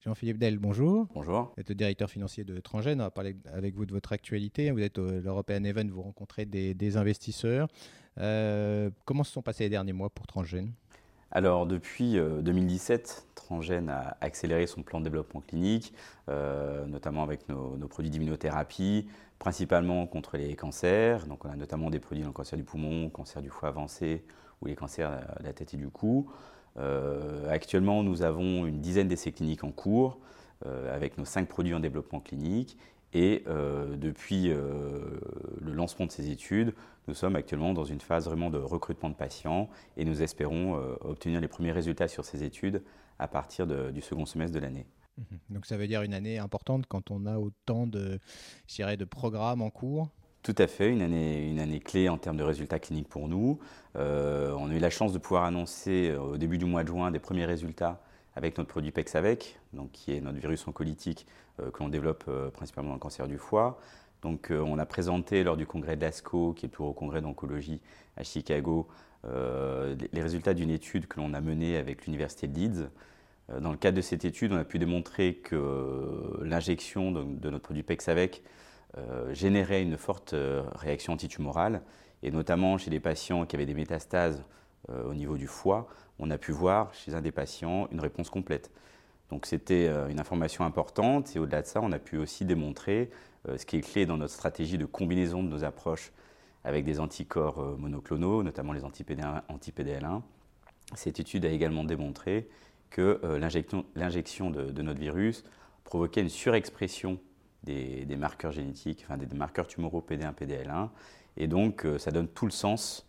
Jean-Philippe Del, bonjour. Bonjour. Vous êtes le directeur financier de Transgène. On va parler avec vous de votre actualité. Vous êtes à l'European Event, vous rencontrez des investisseurs. Comment se sont passés les derniers mois pour Transgène? Alors depuis 2017, Transgène a accéléré son plan de développement clinique, notamment avec nos produits d'immunothérapie, principalement contre les cancers. Donc on a notamment des produits dans le cancer du poumon, cancer du foie avancé ou les cancers de la tête et du cou. Actuellement, nous avons une dizaine d'essais cliniques en cours avec nos 5 produits en développement clinique. Et depuis le lancement de ces études, nous sommes actuellement dans une phase vraiment de recrutement de patients et nous espérons obtenir les premiers résultats sur ces études à partir du second semestre de l'année. Donc ça veut dire une année importante quand on a autant je dirais, de programmes en cours? Tout à fait, une année clé en termes de résultats cliniques pour nous. On a eu la chance de pouvoir annoncer au début du mois de juin des premiers résultats avec notre produit Pexavec, donc qui est notre virus oncolytique que l'on développe principalement dans le cancer du foie. Donc, on a présenté lors du congrès de l'ASCO, qui est le plus gros congrès d'oncologie à Chicago, les résultats d'une étude que l'on a menée avec l'université de Leeds. Dans le cadre de cette étude, on a pu démontrer que l'injection de notre produit Pexavec générait une forte réaction antitumorale, et notamment chez des patients qui avaient des métastases au niveau du foie, on a pu voir chez un des patients une réponse complète. Donc c'était une information importante, et au-delà de ça, on a pu aussi démontrer ce qui est clé dans notre stratégie de combinaison de nos approches avec des anticorps monoclonaux, notamment les anti-PDL1. Cette étude a également démontré que l'injection de notre virus provoquait une surexpression des marqueurs génétiques, enfin des marqueurs tumoraux PD1, PDL1, et donc ça donne tout le sens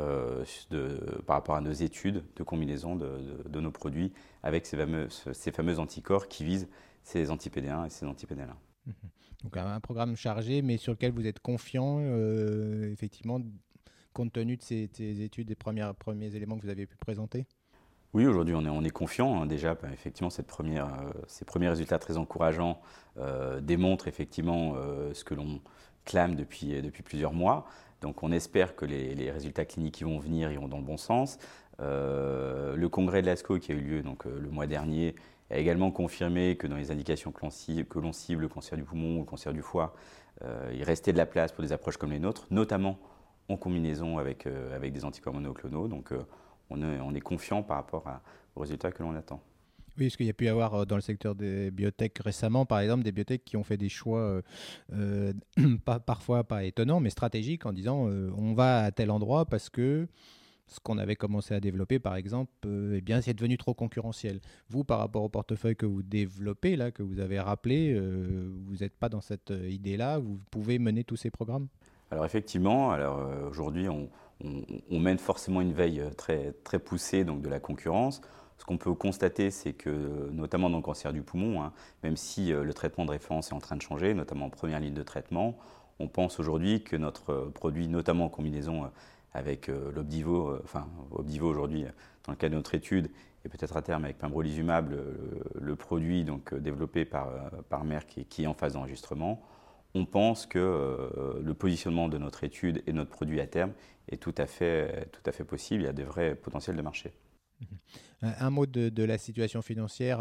par rapport à nos études de combinaison de nos produits avec ces fameux anticorps qui visent ces anti-PD1 et ces anti-PDL1. Donc un programme chargé, mais sur lequel vous êtes confiant, effectivement, compte tenu de ces études, des premiers éléments que vous avez pu présenter? Oui, aujourd'hui on est confiant. Hein, déjà, effectivement, ces premiers résultats très encourageants démontrent effectivement ce que l'on clame depuis plusieurs mois. Donc on espère que les résultats cliniques qui vont venir iront dans le bon sens. Le congrès de l'ASCO qui a eu lieu le mois dernier a également confirmé que dans les indications que l'on cible, le cancer du poumon ou le cancer du foie, il restait de la place pour des approches comme les nôtres, notamment en combinaison avec des anticorps monoclonaux. Donc on est confiant par rapport aux résultats que l'on attend. Oui, parce qu'il y a pu y avoir dans le secteur des biotech récemment, par exemple, des biotech qui ont fait des choix parfois pas étonnants, mais stratégiques, en disant on va à tel endroit parce que ce qu'on avait commencé à développer, par exemple, eh bien, c'est devenu trop concurrentiel. Vous, par rapport au portefeuille que vous développez, là, que vous avez rappelé, vous n'êtes pas dans cette idée-là, vous pouvez mener tous ces programmes? Alors effectivement, aujourd'hui, on mène forcément une veille très, très poussée donc, de la concurrence. Ce qu'on peut constater, c'est que, notamment dans le cancer du poumon, hein, même si le traitement de référence est en train de changer, notamment en première ligne de traitement, on pense aujourd'hui que notre produit, notamment en combinaison avec l'Opdivo, Opdivo aujourd'hui, dans le cadre de notre étude, et peut-être à terme avec pembrolizumab, le produit développé par Merck et qui est en phase d'enregistrement, on pense que le positionnement de notre étude et notre produit à terme est tout à fait possible. Il y a des vrais potentiels de marché. Un mot de la situation financière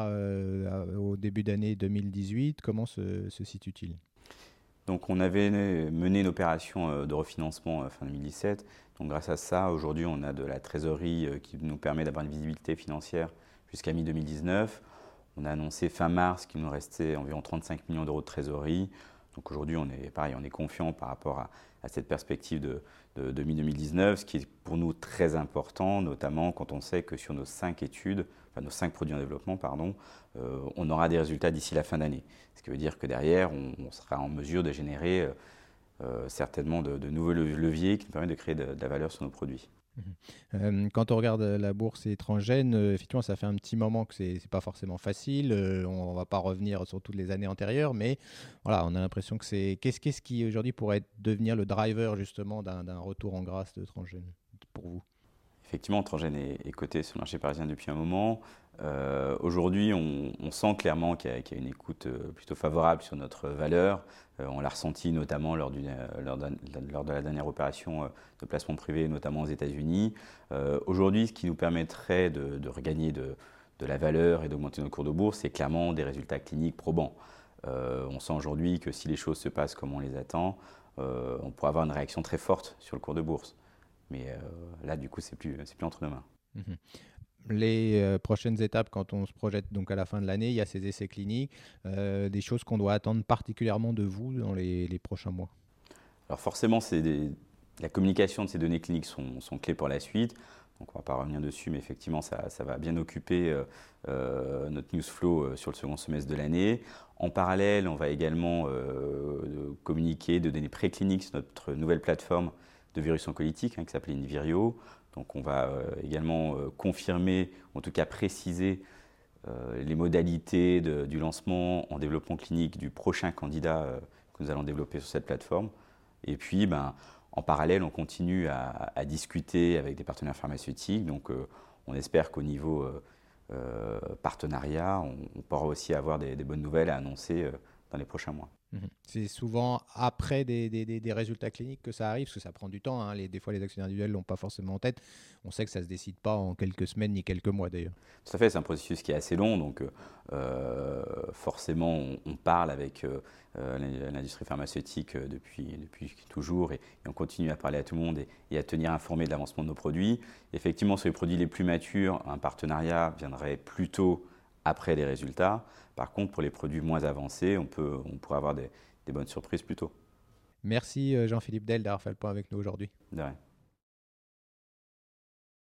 au début d'année 2018, comment se situe-t-il? Donc on avait mené une opération de refinancement fin 2017. Donc grâce à ça, aujourd'hui, on a de la trésorerie qui nous permet d'avoir une visibilité financière jusqu'à mi-2019. On a annoncé fin mars qu'il nous restait environ 35 millions d'euros de trésorerie. Donc aujourd'hui, on est confiant par rapport à cette perspective de mi-2019, ce qui est pour nous très important, notamment quand on sait que sur nos 5 produits en développement, on aura des résultats d'ici la fin d'année. Ce qui veut dire que derrière, on sera en mesure de générer certainement de nouveaux leviers qui nous permettent de créer de la valeur sur nos produits. Quand on regarde la bourse et Transgène, effectivement, ça fait un petit moment que c'est pas forcément facile. On ne va pas revenir sur toutes les années antérieures, mais voilà, on a l'impression que qu'est-ce qui aujourd'hui pourrait devenir le driver justement d'un retour en grâce de Transgène pour vous? Effectivement, Transgène est coté sur le marché parisien depuis un moment. Aujourd'hui, on sent clairement qu'il y a une écoute plutôt favorable sur notre valeur. On l'a ressenti notamment lors de la dernière opération de placement privé, notamment aux États-Unis. Aujourd'hui, ce qui nous permettrait de regagner de de la valeur et d'augmenter nos cours de bourse, c'est clairement des résultats cliniques probants. On sent aujourd'hui que si les choses se passent comme on les attend, on pourra avoir une réaction très forte sur le cours de bourse. Mais là, du coup, c'est plus entre nos mains. Mhm. Les prochaines étapes, quand on se projette donc à la fin de l'année, il y a ces essais cliniques, des choses qu'on doit attendre particulièrement de vous dans les prochains mois. Alors forcément, la communication de ces données cliniques sont clés pour la suite. Donc on ne va pas revenir dessus, mais effectivement, ça va bien occuper notre news flow sur le second semestre de l'année. En parallèle, on va également communiquer de données précliniques sur notre nouvelle plateforme de virus oncolytique qui s'appelle Invirio. Donc on va également confirmer, en tout cas préciser les modalités du lancement en développement clinique du prochain candidat que nous allons développer sur cette plateforme. Et puis, en parallèle, on continue à discuter avec des partenaires pharmaceutiques. Donc, on espère qu'au niveau partenariat, on pourra aussi avoir des bonnes nouvelles à annoncer dans les prochains mois. C'est souvent après des résultats cliniques que ça arrive, parce que ça prend du temps. Hein. Des fois, les actionnaires individuels ne l'ont pas forcément en tête. On sait que ça ne se décide pas en quelques semaines ni quelques mois d'ailleurs. Tout à fait, c'est un processus qui est assez long. Donc, forcément, on parle avec l'industrie pharmaceutique depuis toujours et on continue à parler à tout le monde et à tenir informé de l'avancement de nos produits. Effectivement, sur les produits les plus matures, un partenariat viendrait plutôt après les résultats. Par contre, pour les produits moins avancés, on pourrait avoir des bonnes surprises plus tôt. Merci Jean-Philippe Del d'avoir fait le point avec nous aujourd'hui. De rien.